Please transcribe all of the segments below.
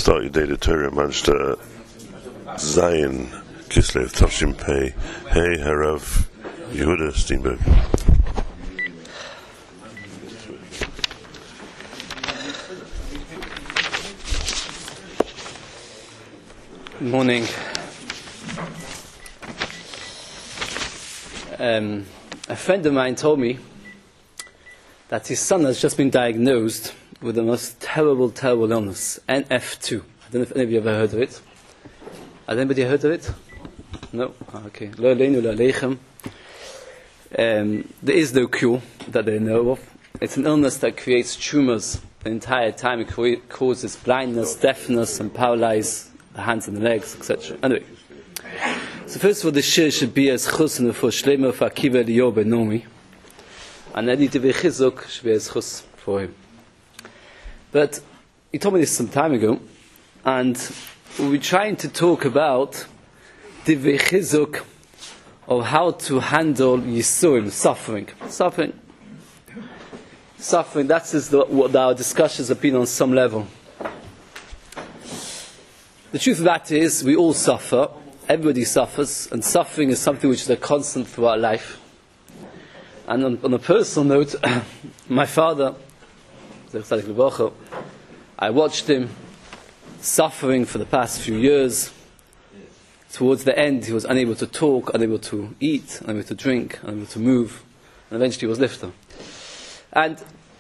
start your day to Torah, Manchester Zion, Kislev, Tavshim Pei, Hey, Harav, Yehuda Steinberg. Good morning. A friend of mine told me that his son has just been diagnosed with the most terrible illness, NF2. I don't know if any of you ever heard of it. Has anybody heard of it? No? Okay. Lo aleinu lo aleichem. There is no cure that they know of. It's an illness that creates tumors the entire time. It causes blindness, deafness, and paralyzes the hands and the legs, etc. Anyway. So first of all, the shir should be as chus and for shlema for Akiva Eliyahu ben Nomi. And then the chizuk should be as chus for him. But he told me this some time ago, and we were trying to talk about the chizuk of how to handle yisurim, suffering. Suffering, that is what our discussions have been on some level. The truth of that is, we all suffer, everybody suffers, and suffering is something which is a constant throughout life. And on a personal note, my father, I watched him suffering for the past few years. Towards the end, he was unable to talk, unable to eat, unable to drink, unable to move, and eventually he was lifter. And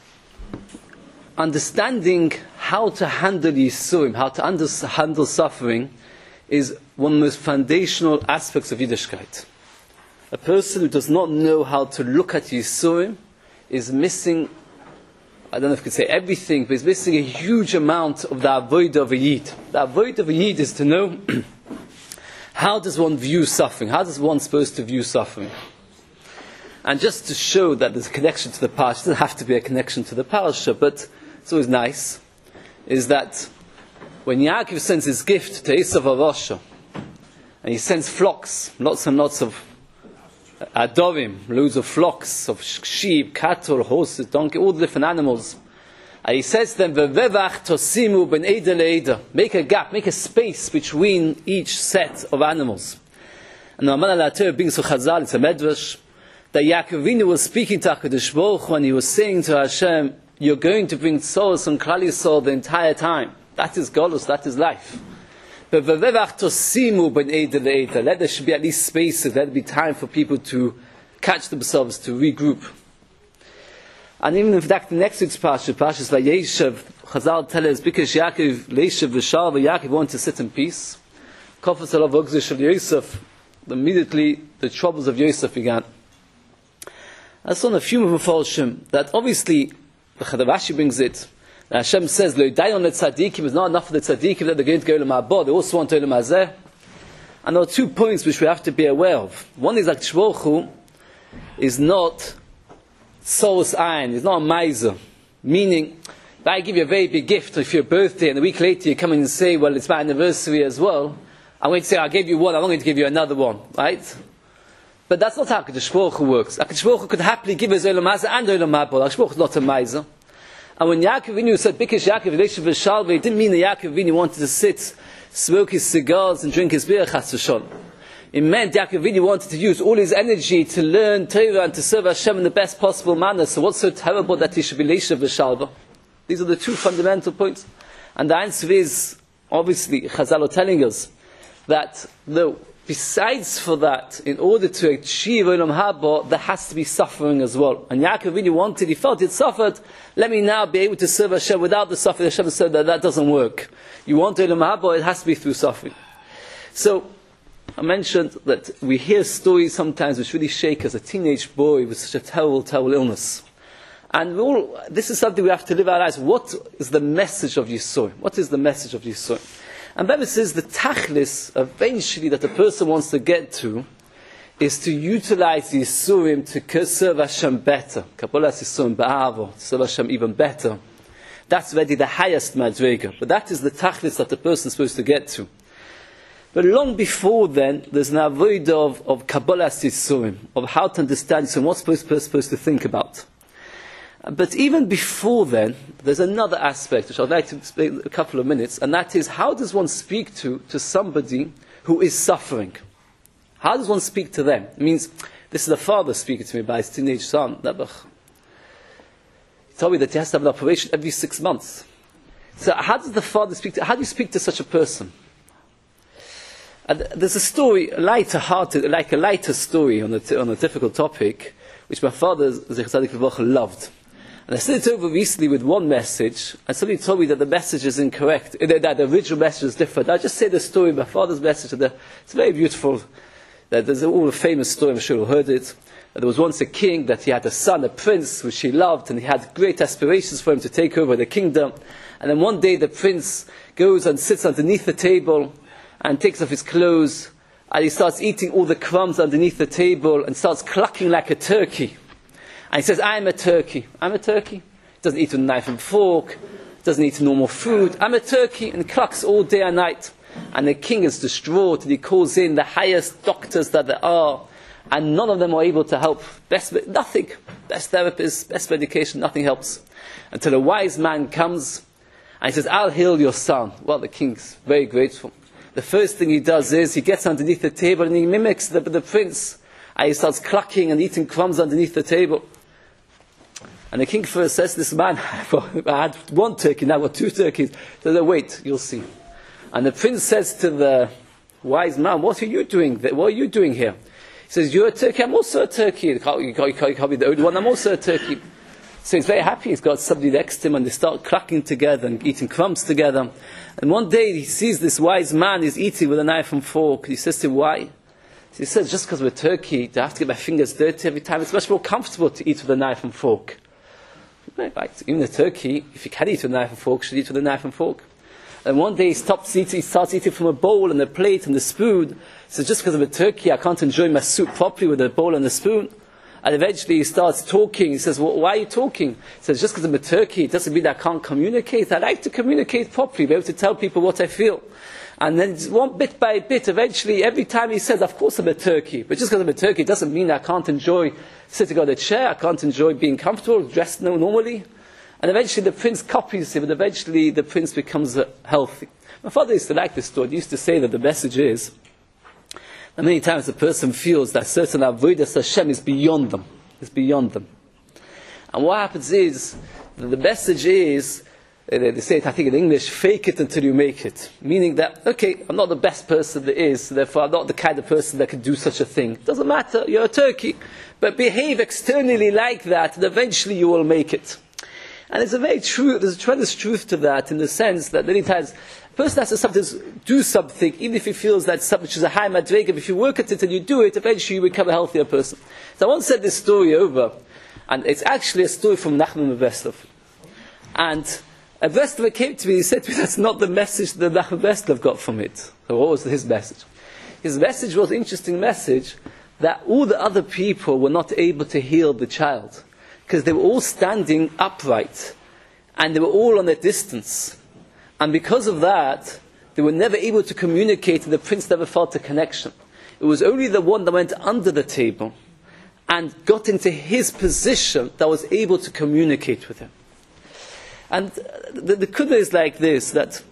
understanding how to handle Yisurim, how to handle suffering, is one of the most foundational aspects of Yiddishkeit. A person who does not know how to look at Yisurim is missing, I don't know if I could say everything, but is missing a huge amount of the avodah of a Yid. The avodah of a Yid is to know how does one view suffering? How does one supposed to view suffering? And just to show that there's a connection to the parasha, it doesn't have to be a connection to the parasha, but it's always nice, is that when Yaakov sends his gift to Esav Arosha, and he sends flocks, lots and lots of adorim, loads of flocks of sheep, cattle, horses, donkey, all the different animals, and he says to them, "Vevevach tosimu ben eder leeder." Make a gap, make a space between each set of animals. And the Aman al-Ater brings to Chazal, it's a medrash, that Yaakov Avinu was speaking to HaKadosh Baruch Hu, and he was saying to Hashem, "You're going to bring souls on Klal Yisrael the entire time. That is Golus, that is life. But vevevach tosimu ben eder leeder." Let there should be at least spaces, let there be time for people to catch themselves, to regroup. And even in fact, the next week's Parshas Vayeshev, Chazal tell us, because Yaakov, Leishev v'Shalva, Yaakov wanted to sit in peace. Kofas alav ogzish of Yosef, immediately the troubles of Yosef began. I saw in a few of Mephalshim that obviously, the Chadav brings it, Hashem says, "Lo dayon letzadikim," is not enough for the tzadikim that they're going to go to Olam Haba, they also want to Olam Hazeh. And there are 2 points which we have to be aware of. One is that Shvoch Hu is not Sos Ein, is not a miser. Meaning, if I give you a very big gift for your birthday and a week later you come in and say, "Well, it's my anniversary as well," I'm going to say, "I gave you one, I'm not going to give you another one," right? But that's not how HaKadosh Baruch Hu works. HaKadosh Baruch Hu could happily give us Olam Hazeh and Olam Haba. HaKadosh Baruch Hu is not a miser. And when Yaakov Avinu said, "Because Yaakov Leishev v'Shalva," it didn't mean that Yaakov Avinu wanted to sit, smoke his cigars and drink his beer, chas v'sholom. It meant Yaakov Avinu wanted to use all his energy to learn Torah and to serve Hashem in the best possible manner. So what's so terrible that he should be Leishev v'Shalva? These are the 2 fundamental points. And the answer is, obviously, Chazal are telling us that, no, besides for that, in order to achieve Olam Haba, there has to be suffering as well. And Yaakov Avinu wanted, he felt he had suffered, let me now be able to serve Hashem without the suffering. Hashem said that doesn't work. You want Olam Haba, it has to be through suffering. So, I mentioned that we hear stories sometimes which really shake us. A teenage boy with such a terrible illness. And this is something we have to live our lives. What is the message of Yisurim? What is the message of Yisurim? And Rebbe says the tachlis, eventually, that the person wants to get to, is to utilize the Yisurim to serve Hashem better. Kabbalas Yisurim ba'avo, to serve Hashem even better. That's already the highest madrega. But that is the tachlis that the person is supposed to get to. But long before then, there's an avodah of Kabbalas Yisurim, of how to understand Yisurim, what's the person supposed to think about. But even before then, there's another aspect which I'd like to explain in a couple of minutes, and that is, how does one speak to somebody who is suffering? How does one speak to them? It means, this is a father speaking to me about his teenage son, Nebuch. He told me that he has to have an operation every 6 months. So how does the father speak to, how do you speak to such a person? And there's a story, lighter-hearted, like a lighter story on a difficult topic, which my father, Zecher Tzadik Livrocha, loved. And I said it over recently with one message, and somebody told me that the message is incorrect, that the original message is different. I'll just say the story, my father's message, it's very beautiful. There's all a famous story, I'm sure you've heard it. There was once a king, that he had a son, a prince, which he loved, and he had great aspirations for him to take over the kingdom. And then one day the prince goes and sits underneath the table, and takes off his clothes, and he starts eating all the crumbs underneath the table, and starts clucking like a turkey. And he says, I'm a turkey. I'm a turkey. He doesn't eat with a knife and fork, doesn't eat normal food. I'm a turkey, and clucks all day and night. And the king is distraught, and he calls in the highest doctors that there are, and none of them are able to help. Nothing. Best therapists, best medication, nothing helps. Until a wise man comes, and he says, I'll heal your son. Well, the king's very grateful. The first thing he does is, he gets underneath the table, and he mimics the prince. And he starts clucking and eating crumbs underneath the table. And the king first says to this man, I had one turkey, now I've got 2 turkeys. He says, wait, you'll see. And the prince says to the wise man, what are you doing? What are you doing here? He says, you're a turkey, I'm also a turkey. You can't be the only one, I'm also a turkey. So he's very happy, he's got somebody next to him, and they start clucking together and eating crumbs together. And one day he sees this wise man is eating with a knife and fork. He says to him, why? So he says, just because we're turkey, do I have to get my fingers dirty every time? It's much more comfortable to eat with a knife and fork. Right. Even the turkey, if you can eat with a knife and fork, should eat with a knife and fork. And one day he starts eating from a bowl and a plate and a spoon. So just because I'm a turkey, I can't enjoy my soup properly with a bowl and a spoon. And eventually he starts talking. He says, well, why are you talking? He says, just because I'm a turkey, it doesn't mean that I can't communicate. I like to communicate properly, be able to tell people what I feel. And then one bit by bit, eventually, every time he says, of course I'm a turkey. But just because I'm a turkey, it doesn't mean I can't enjoy sitting on a chair. I can't enjoy being comfortable, dressed normally. And eventually the prince copies him, and eventually the prince becomes healthy. My father used to like this story. He used to say that the message is that many times a person feels that certain avodas Hashem is beyond them. It's beyond them. And what happens is, that the message is, they say it, I think in English, fake it until you make it. Meaning that, okay, I'm not the best person there is, so therefore I'm not the kind of person that can do such a thing. Doesn't matter, you're a turkey. But behave externally like that, and eventually you will make it. And it's there's a tremendous truth to that, in the sense that many times a person has to sometimes do something, even if he feels that something which is a high madrega, if you work at it and you do it, eventually you become a healthier person. So I once said this story over, and it's actually a story from Nachman Breslov. And Breslov came to me, he said to me, that's not the message that Nachman Breslov got from it. So what was his message? His message was an interesting message, that all the other people were not able to heal the child, because they were all standing upright, and they were all on a distance. And because of that, they were never able to communicate, and the prince never felt a connection. It was only the one that went under the table and got into his position that was able to communicate with him. And the kudah is like this, that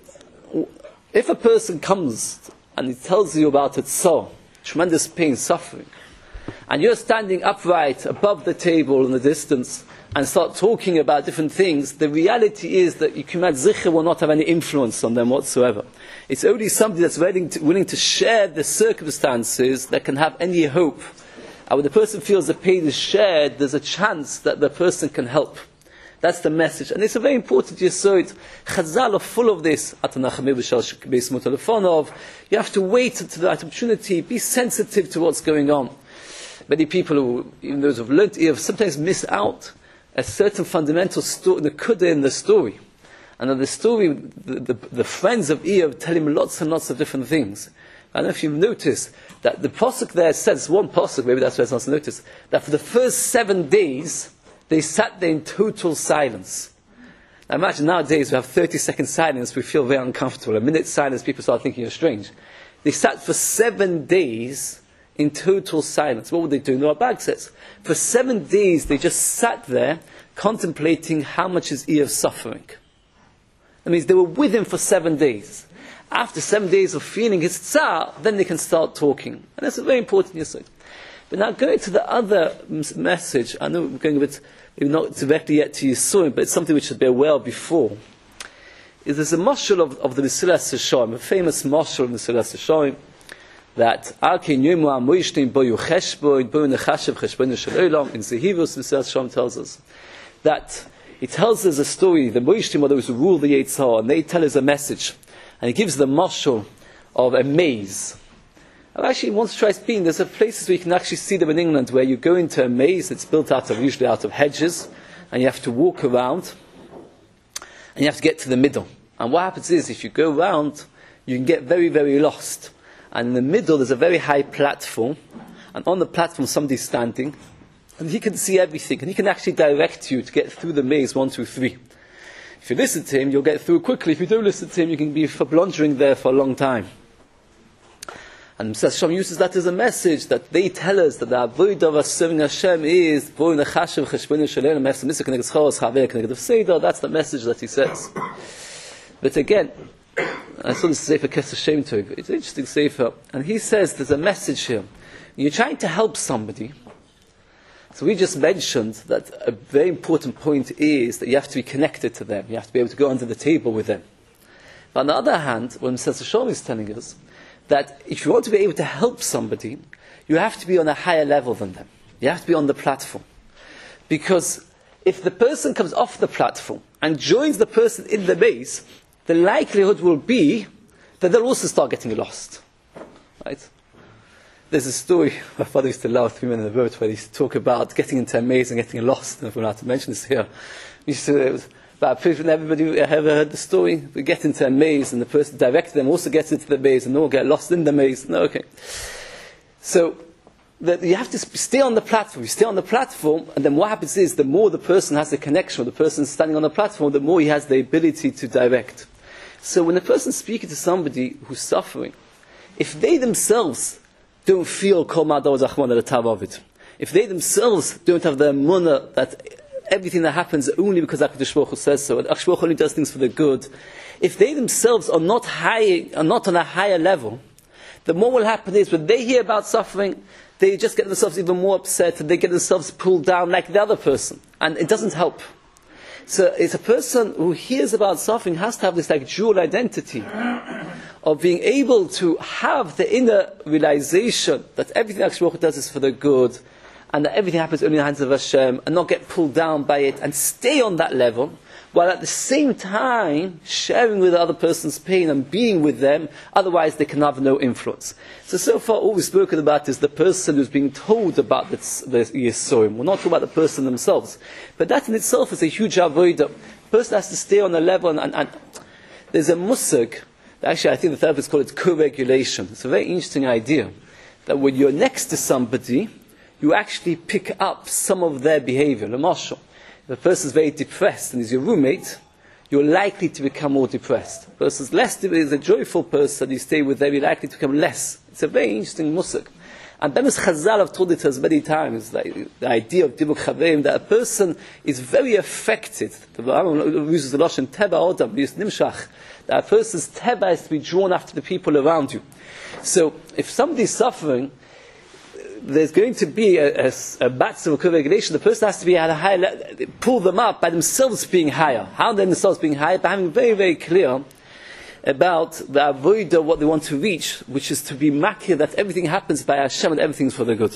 if a person comes and he tells you about its soul, tremendous pain, suffering, and you're standing upright above the table in the distance and start talking about different things, the reality is that you Kumat Zichir will not have any influence on them whatsoever. It's only somebody that's willing to share the circumstances that can have any hope. And when the person feels the pain is shared, there's a chance that the person can help. That's the message. And it's a very important yesod. Chazal are full of this. You have to wait until the right opportunity. Be sensitive to what's going on. Many people, who, even those who have learnt Eov, sometimes miss out a certain fundamental story, the kudah in the story. And in the story, the friends of Eov tell him lots and lots of different things. I don't know if you've noticed that the pasuk there says, one pasuk, maybe that's why it's not noticed, that for the first 7 days, they sat there in total silence. Now imagine nowadays we have 30-second silence, we feel very uncomfortable. A minute silence, people start thinking you're strange. They sat for 7 days in total silence. What were they doing? The Rambam says, for 7 days they just sat there contemplating how much is he of suffering. That means they were with him for 7 days. After 7 days of feeling his tsar, then they can start talking. And that's a very important yesod. But now going to the other message, I know we're going a bit, maybe not directly yet to Yisurim, but it's something which should be aware of before. Is there's a mashal of the Mesilas Yesharim, a famous mashal of the Mesilas Yesharim, that in Zehivos, the Mesilas Yesharim tells us that he tells us a story. The Moishtim are those who rule the Yetzer Hara, and they tell us a message, and he gives the mashal of a maze. I've actually once tried being. There's places where you can actually see them in England, where you go into a maze that's built usually out of hedges, and you have to walk around, and you have to get to the middle. And what happens is, if you go around, you can get very, very lost. And in the middle, there's a very high platform, and on the platform, somebody's standing, and he can see everything, and he can actually direct you to get through the maze 1, 2, 3. If you listen to him, you'll get through quickly. If you don't listen to him, you can be blundering there for a long time. And Mesilas Yesharim uses that as a message that they tell us that the avodah of serving Hashem is that's the message that he says. But again, I saw this sefer Kesef Shem Tov. It's an interesting sefer, and he says there's a message here. You're trying to help somebody. So we just mentioned that a very important point is that you have to be connected to them. You have to be able to go under the table with them. But on the other hand, what Mesilas Yesharim is telling us, that if you want to be able to help somebody, you have to be on a higher level than them. You have to be on the platform. Because if the person comes off the platform and joins the person in the maze, the likelihood will be that they'll also start getting lost. Right? There's a story my father used to love, 3 Men in the Boat, where he used to talk about getting into a maze and getting lost. I don't know if we're allowed to mention this here. But everybody ever heard the story? We get into a maze and the person directing them also gets into the maze and they all get lost in the maze. No, okay. So you have to stay on the platform. You stay on the platform, and then what happens is the more the person has a connection with the person standing on the platform, the more he has the ability to direct. So when a person's speaking to somebody who's suffering, if they themselves don't feel kol ma'ador zachman al tav of it, if they themselves don't have the emunah that everything that happens only because HaKadosh Baruch Hu says so, and HaKadosh Baruch Hu only does things for the good, if they themselves are not on a higher level, the more will happen is when they hear about suffering, they just get themselves even more upset, and they get themselves pulled down like the other person, and it doesn't help. So it's a person who hears about suffering has to have this like dual identity of being able to have the inner realization that everything HaKadosh Baruch Hu does is for the good, and that everything happens only in the hands of Hashem, and not get pulled down by it, and stay on that level, while at the same time sharing with the other person's pain and being with them, otherwise they can have no influence. So far all we've spoken about is the person who's being told about the Yisurim. We're not talking about the person themselves. But that in itself is a huge avodah. The person has to stay on a level, and there's a musag, actually I think the therapists call it co-regulation. It's a very interesting idea, that when you're next to somebody, you actually pick up some of their behavior. L'mashal, if a person is very depressed and is your roommate, you're likely to become more depressed. If a person is a joyful person, you stay with them, you're likely to become less. It's a very interesting musag. And Bemis Chazal have told it us many times, the idea of Dibuk Chaveim, that a person is very affected. The Rambam uses the Lashon Teba Odam, uses Nimshach, that a person's Teba is to be drawn after the people around you. So if somebody's suffering, there's going to be a battle of co-regulation. The person has to be at a higher level, pull them up by themselves being higher. How they themselves being higher? By having very, very clear about the avodah, what they want to reach, which is to be makir, that everything happens by Hashem and everything's for the good.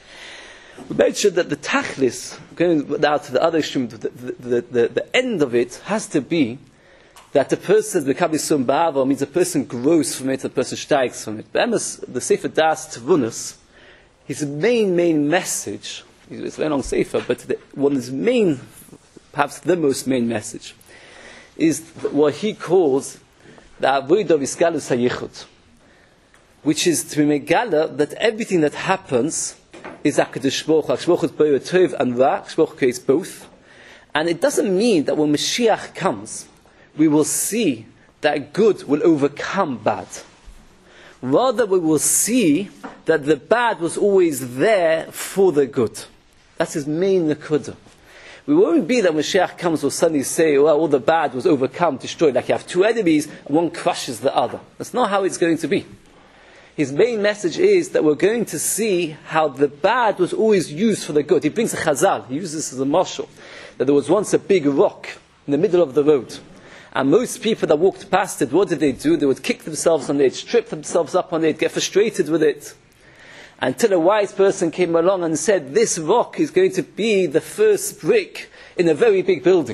We mentioned that the tachlis, going now to the other extreme, the end of it has to be that the person becomes Yisum Ba'ava, means a person grows from it, a person steigt from it. The Sefer Das Tvunos, his main message, it's a very long sefer, but one of his main, perhaps the most main message, is what he calls the avodah of isgalus hayichud, which is to be megala that everything that happens is HaKadosh Baruch Hu. HaKadosh Baruch Hu is both tov and ra. HaKadosh Baruch Hu creates both, and it doesn't mean that when Mashiach comes, we will see that good will overcome bad. Rather, we will see that the bad was always there for the good. That's his main nekuda. We won't be that when Mashiach comes will suddenly say, well, all the bad was overcome, destroyed, like you have two enemies and one crushes the other. That's not how it's going to be. His main message is that we're going to see how the bad was always used for the good. He brings a chazal, he uses this as a mashal, that there was once a big rock in the middle of the road. And most people that walked past it, what did they do? They would kick themselves on it, strip themselves up on it, get frustrated with it. Until a wise person came along and said, this rock is going to be the first brick in a very big building.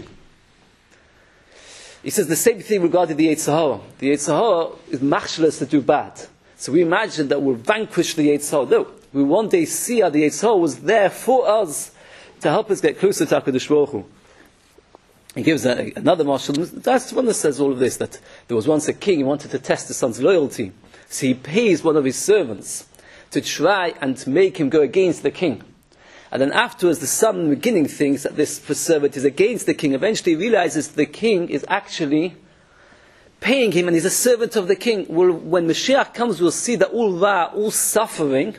He says the same thing regarding the Yetzer Hara. The Yetzer Hara is machshalas to do bad. So we imagine that we'll vanquish the Yetzer Hara. No, we one day see how the Yetzer Hara was there for us to help us get closer to HaKadosh Baruch Hu. He gives another marshal. That's one that says all of this, that there was once a king, he wanted to test his son's loyalty. So he pays one of his servants to try and make him go against the king. And then afterwards, the son in the beginning thinks that this servant is against the king. Eventually he realizes the king is actually paying him and he's a servant of the king. Well, when Mashiach comes, we'll see that all suffering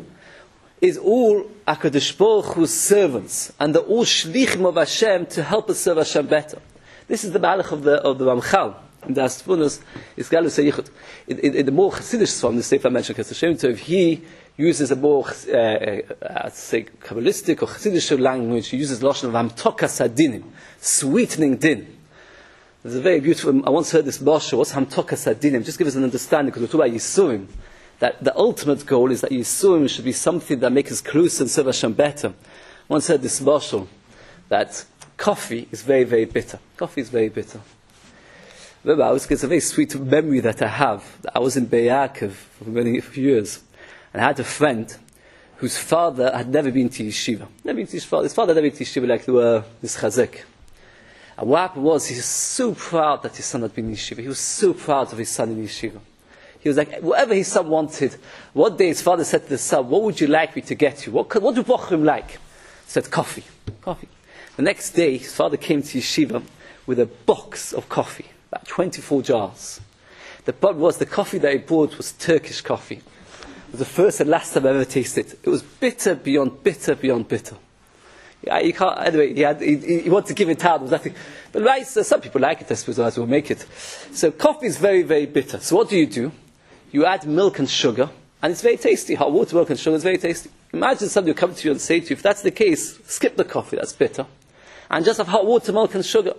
is all HaKadosh Baruch Hu's servants. And they're all shlichim of Hashem to help us serve Hashem better. This is the malach of the Ramchal. In the Asfunas, is Galus HaYichud. In the more Chassidish song, the Sefer mentioned, if he uses a more, say, Kabbalistic or Chassidish language, he uses the Lashon of Hamtokas Hadinim, sweetening din. There's a very beautiful, I once heard this Moshe, what's Hamtokas Hadinim? Just give us an understanding, because we're talking about Yisurim, that the ultimate goal is that Yisurim should be something that makes us closer and serve Hashem better. I once heard this Moshe, that coffee is very, very bitter. Coffee is very bitter. Remember, it's a very sweet memory that I have. I was in Be'er Yaakov for many years, and I had a friend whose father had never been to yeshiva. His father had never been to yeshiva like they were this chazek. And what happened was, he was so proud that his son had been in yeshiva. He was so proud of his son in yeshiva. He was like, whatever his son wanted. One day his father said to the son, what would you like me to get you? What do Bochum like? He said, coffee. Coffee. The next day, his father came to yeshiva with a box of coffee. About 24 jars. The problem was the coffee that he bought was Turkish coffee. It was the first and last time I ever tasted it. It was bitter beyond bitter beyond bitter. Yeah, you can't, anyway, he wanted to give it out. But right, so some people like it, I suppose, as we'll make it. So coffee is very, very bitter. So what do? You add milk and sugar, and it's very tasty. Hot water, milk and sugar is very tasty. Imagine somebody will come to you and say to you, if that's the case, skip the coffee, that's bitter. And just have hot water, milk and sugar.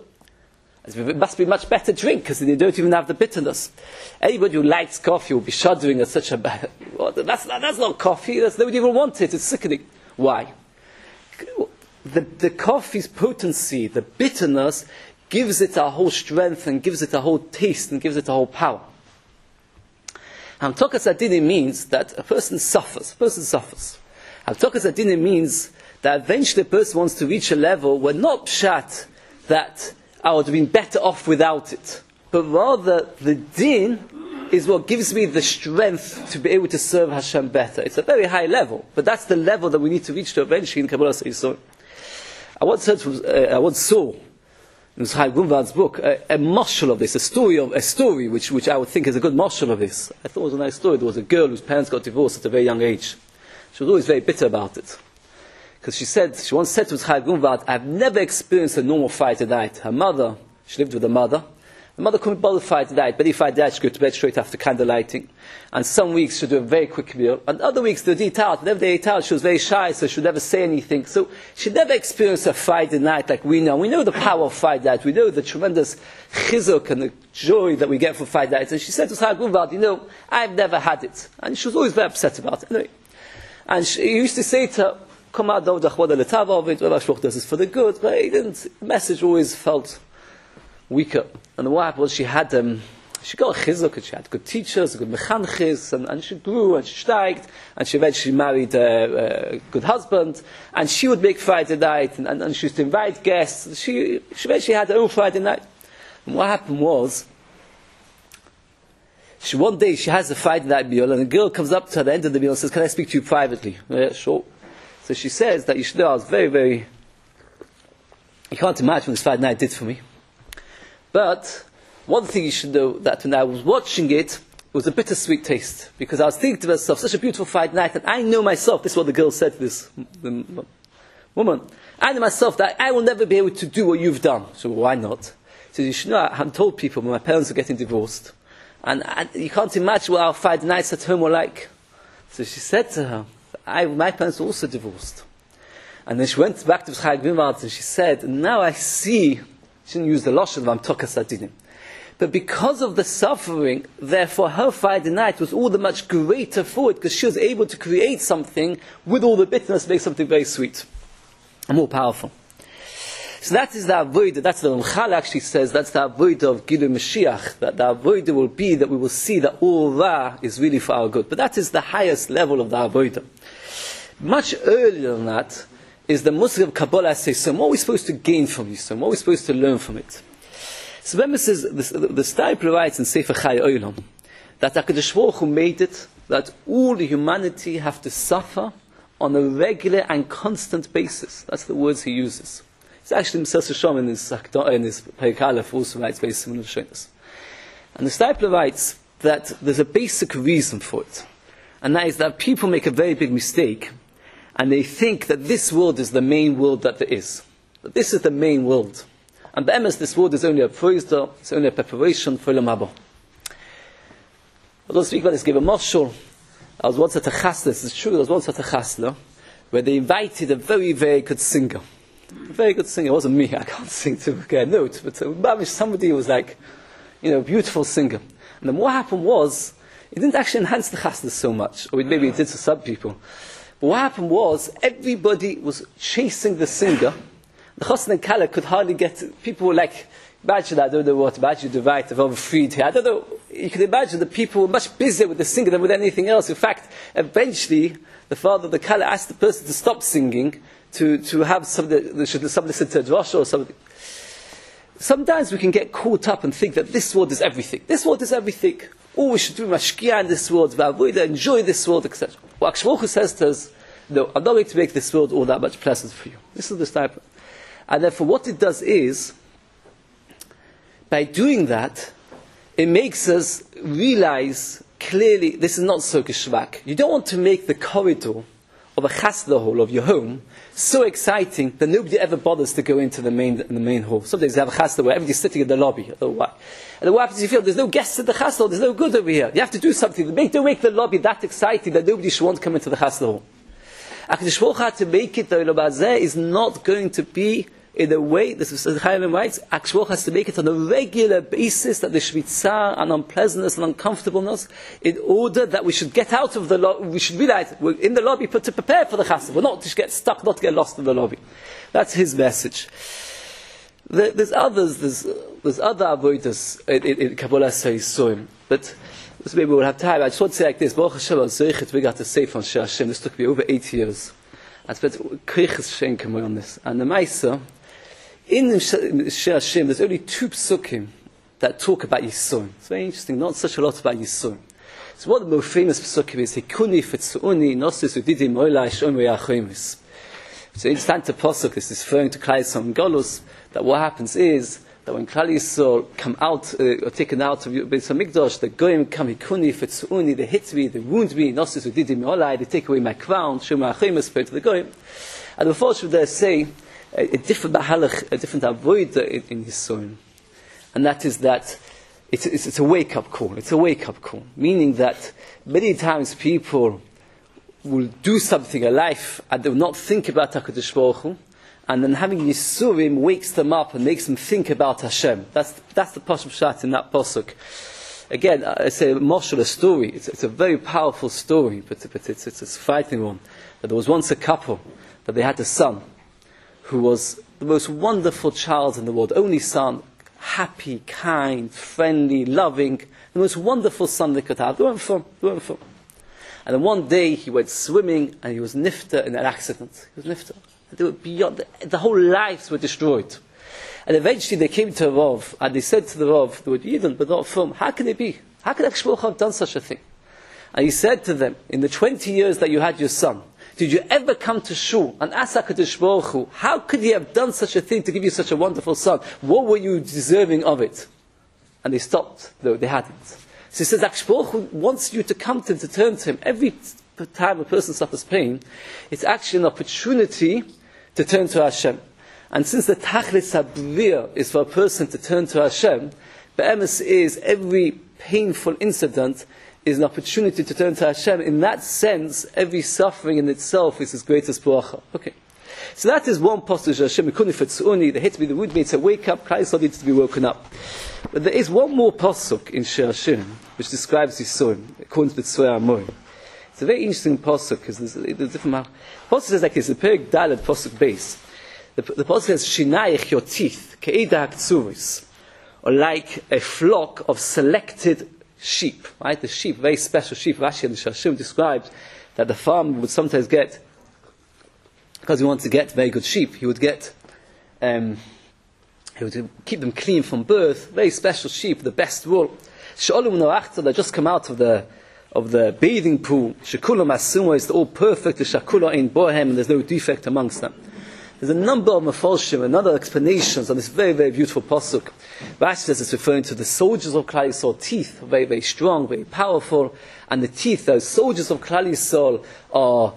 It must be a much better drink because they don't even have the bitterness. Anybody who likes coffee will be shuddering at such a bad. Well, that's not coffee. Nobody even wants it. It's sickening. Why? The coffee's potency, the bitterness, gives it a whole strength and gives it a whole taste and gives it a whole power. Hamtokas Hadinim means that a person suffers. Hamtokas Hadinim means that eventually a person wants to reach a level where not pshat that I would have been better off without it. But rather, the din is what gives me the strength to be able to serve Hashem better. It's a very high level, but that's the level that we need to reach to eventually in Kabbalah Yisrael. I once saw in Chaim Grunwald's book a mashal of this, a story which I would think is a good mashal of this. I thought it was a nice story. There was a girl whose parents got divorced at a very young age. She was always very bitter about it. Because she once said to Chaim Grunwald, I've never experienced a normal Friday night. Her mother, she lived with her mother. The mother couldn't bother Friday night, but if Friday night, she'd go to bed straight after candle lighting. And some weeks she'd do a very quick meal. And other weeks they'd eat out. Whenever they ate out, she was very shy, so she'd never say anything. So she never experienced a Friday night like we know. We know the power of Friday night. We know the tremendous chizuk and the joy that we get from Friday nights. And she said to Chaim Grunwald, I've never had it. And she was always very upset about it. Anyway. And he used to say to her, come out of the letava of it, Shloch does this for the good, but the message always felt weaker. And what happened was she got a chizuk, and she had good teachers, good mechanchis, and she grew, and she steiged, and she eventually married a good husband, and she would make Friday night, and she used to invite guests. She eventually had her own Friday night. And what happened was, one day she has a Friday night meal, and a girl comes up to her at the end of the meal and says, can I speak to you privately? Yeah, sure. So she says that you should know I was very, very... You can't imagine what this Friday night did for me. But one thing you should know, that when I was watching it was a bittersweet taste, because I was thinking to myself, such a beautiful Friday night, and I know myself, this is what the girl said to this woman, I know myself that I will never be able to do what you've done. So why not? So you should know, I haven't told people, but my parents are getting divorced. And you can't imagine what our Friday nights at home were like. So she said to her, my parents were also divorced. And then she went back to Chaim Grunwald and she said, now I see, she didn't use the Lashon of Amtokas Adinim. But because of the suffering, therefore her Friday night was all the much greater for it, because she was able to create something with all the bitterness, make something very sweet and more powerful. So that is the avodah. That's the Ramchal actually says, that's the avodah of Gilui Mashiach, that the avodah will be that we will see that all Ra is really for our good. But that is the highest level of the avodah. Much earlier than that is the Musar of Kabbalah Yisrael. What are we supposed to gain from Yisrael? What are we supposed to learn from it? So Rebbe says, the Steipler writes in Sefer Chai Olam, that HaKadosh Baruch Hu made it that all the humanity have to suffer on a regular and constant basis. That's the words he uses. It's actually Mesilas Yesharim in his Perek Aleph also writes very similar shaynas. And the Steipler writes that there's a basic reason for it. And that is that people make a very big mistake, and they think that this world is the main world that there is. That this is the main world. And be'emes, this world is only a proizda, it's only a preparation for Olam Haba. I don't speak about this, give a mashal. I was once at a chasla, it's true, I was once at a chasla, where they invited a very, very good singer. A very good singer. It wasn't me, I can't sing to get a note, but somebody who was like, a beautiful singer. And then what happened was, it didn't actually enhance the chasna so much, or maybe it did to some people. But what happened was, everybody was chasing the singer. The Chosn and Kala could hardly get, people were like, imagine, I don't know what, imagine the right of over freed here. I don't know, you can imagine the people were much busier with the singer than with anything else. In fact, eventually, the father of the Kala asked the person to stop singing, to have somebody listen to a drasha or something. Sometimes we can get caught up and think that this world is everything. This world is everything. Oh, we should do mashkiah in this world, enjoy this world, etc. Well, HaKadosh Baruch Hu says to us, no, I'm not going to make this world all that much pleasant for you. This is the type. And therefore what it does is, by doing that, it makes us realize clearly this is not so geschmack. You don't want to make the corridor of a chasna hall of your home so exciting that nobody ever bothers to go into the main hall. Sometimes you have a chasna where everybody's sitting in the lobby. I don't know why. And what happens if you feel there's no guests in the chasna hall, there's no good over here. You have to do something. Don't make the lobby that exciting that nobody should want to come into the chasna hall. HaKadosh Baruch Hu to make it, the Olam Hazeh is not going to be in a way, this is Chaim writes, HaKadosh Baruch Hu has to make it on a regular basis that there should be tsar and unpleasantness and uncomfortableness in order that we should get out of the lobby, we should realize we're in the lobby to prepare for the chasna. We're not to get stuck, not to get lost in the lobby. That's his message. There's other avodas in Kabbalah Yisrael, but maybe we'll have time. I just want to say like this, Baruch Hashem, we got to say from Shir Hashem, this took me over 8 years. I spent kriches schenken on this. And the Maisa, in Shir Hashem, there's only 2 psukim that talk about Yisurim. It's very interesting, not such a lot about Yisurim. So one of the most famous psukim is, Hikuni fetzuuni nosis udidim oilai shomri achoimis. So in Stanta Pasuk, this is referring to Klal Yisrael and Golus, that what happens is, that when Klal Yisrael come out, or taken out of Beis HaMikdash, the Goyim come, Hikuni fetzuuni, they hit me, they wound me, nosis udidim oilai, they take away my crown, shomri achoimis, pray to the Goyim. And the Mephoshim there say, a different mahalach, a different avodah in Yisurim. And that is that it's a wake-up call. It's a wake-up call. Meaning that many times people will do something in life and they will not think about HaKadosh Baruch Hu, and then having Yisurim wakes them up and makes them think about Hashem. That's the Pasuk Pshat in that Pasuk. Again, I say a story. It's a very powerful story, but it's a frightening one. That there was once a couple that they had a son who was the most wonderful child in the world, only son, happy, kind, friendly, loving, the most wonderful son they could have. They weren't from. And then one day he went swimming and he was nifter in an accident. He was nifter. They were beyond, the whole lives were destroyed. And eventually they came to a Rav and they said to the Rav, they were Yidden but not from, how can it be? How could HaKadosh Baruch Hu have done such a thing? And he said to them, in the 20 years that you had your son, did you ever come to Shul and ask HaKadosh Baruch Hu, how could he have done such a thing to give you such a wonderful son? What were you deserving of it? And they stopped. No, they hadn't. So he says, HaKadosh Baruch Hu wants you to come to him, to turn to him. Every time a person suffers pain, it's actually an opportunity to turn to Hashem. And since the Tachlis HaBriya is for a person to turn to Hashem, Be'emes is every painful incident is an opportunity to turn to Hashem. In that sense, every suffering in itself is his greatest bracha. Okay. So that is one passage, Hashem Mikuni Fetzuni, the hit to be the wood made to wake up, Klal Yisrael needs to be woken up. But there is one more pasuk in Shir Hashem, which describes Yisurim, according to the Tzvei Amoy. It's a very interesting pasuk, because there's different pasuk says like this, the Perek Daled pasuk base. The pasuk says, Shinayich, your teeth, Ke'eda HaKtzuris, or like a flock of selected sheep, right? The sheep, very special sheep. Rashi and Shashim describes that the farmer would sometimes get, because he wants to get very good sheep, he would get, he would keep them clean from birth, very special sheep, the best wool. She'olum no'achta, they just come out of the bathing pool. Shekulam asuma is all perfect, the shakula in bohem, and there's no defect amongst them. There's a number of mephoshim and other explanations on this very, very beautiful pasuk. Rashi says it's referring to the soldiers of Klal Yisrael, teeth, very, very strong, very powerful, and the teeth, those soldiers of Klal Yisrael are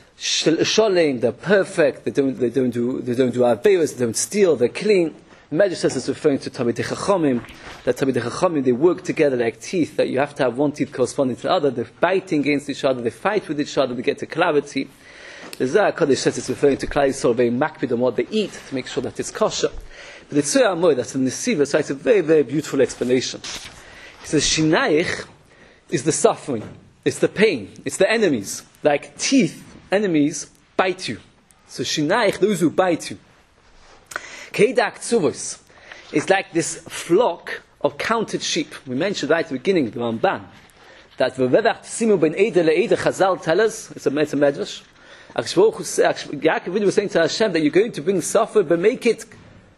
sholem, they're perfect, they don't do averos, they don't steal, they're clean. The Medrash says it's referring to Talmidei Chachamim, that Talmidei Chachamim, they work together like teeth, that you have to have one teeth corresponding to the other, they're biting against each other, they fight with each other, they get to clarity. The Zohar Kodesh says it's referring to Klal Yisrael, very makpid on what they eat, to make sure that it's kosher. But the Tzvei Amoy, that's in the Nesiva, so it's a very, very beautiful explanation. He says, Shinayich is the suffering, it's the pain, it's the enemies. Like teeth, enemies bite you. So Shinayich, those who bite you. Ke'eda HaKtzuros is like this flock of counted sheep. We mentioned right at the beginning, the Ramban, that V'vevach Tsimu ben Eida le'Eida Chazal tell us, it's a medrash. Yaakov was saying to Hashem that you're going to bring suffering, but make it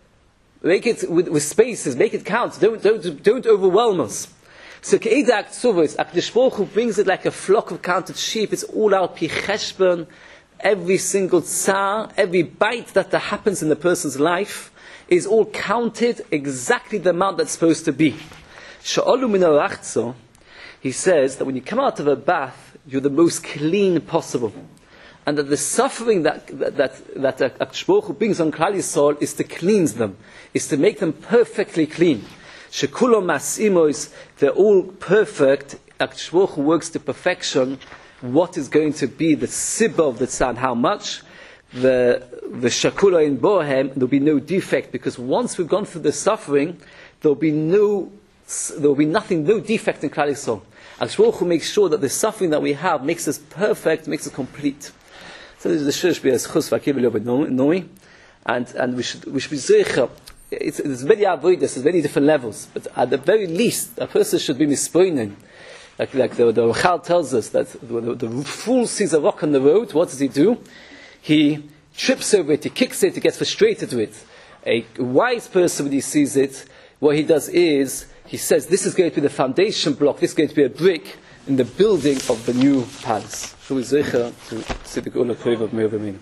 with spaces, make it count. Don't overwhelm us. So Ke'eda HaKtzuros, HaKadosh Baruch Hu brings it like a flock of counted sheep. It's all out pi cheshbon. Every single tsar, every bite that happens in the person's life is all counted exactly the amount that's supposed to be. Sha'olu min ha'rachzo, he says that when you come out of a bath, you're the most clean possible. And that the suffering that HaKadosh Baruch Hu brings on Klal Yisrael is to cleanse them, is to make them perfectly clean. Shekulo mas'imos, they're all perfect. HaKadosh Baruch Hu works to perfection. What is going to be the sibba of the tzad, how much? The shakula in bohem, there'll be no defect, because once we've gone through the suffering, there'll be nothing, no defect in Klal Yisrael. HaKadosh Baruch Hu makes sure that the suffering that we have makes us perfect, makes us complete. So this is the shirish be as chus v'akibel yobed and we should be zeicher. It's very avoidous, there's many different levels, but at the very least, a person should be mispoinen. Like the Rachal tells us that the fool sees a rock on the road, what does he do? He trips over it, he kicks it, he gets frustrated with it. A wise person, when he sees it, what he does is, he says, this is going to be the foundation block, this is going to be a brick in the building of the new palace. Shul Zecher to see the Gula Koiv of Meir V'Minu.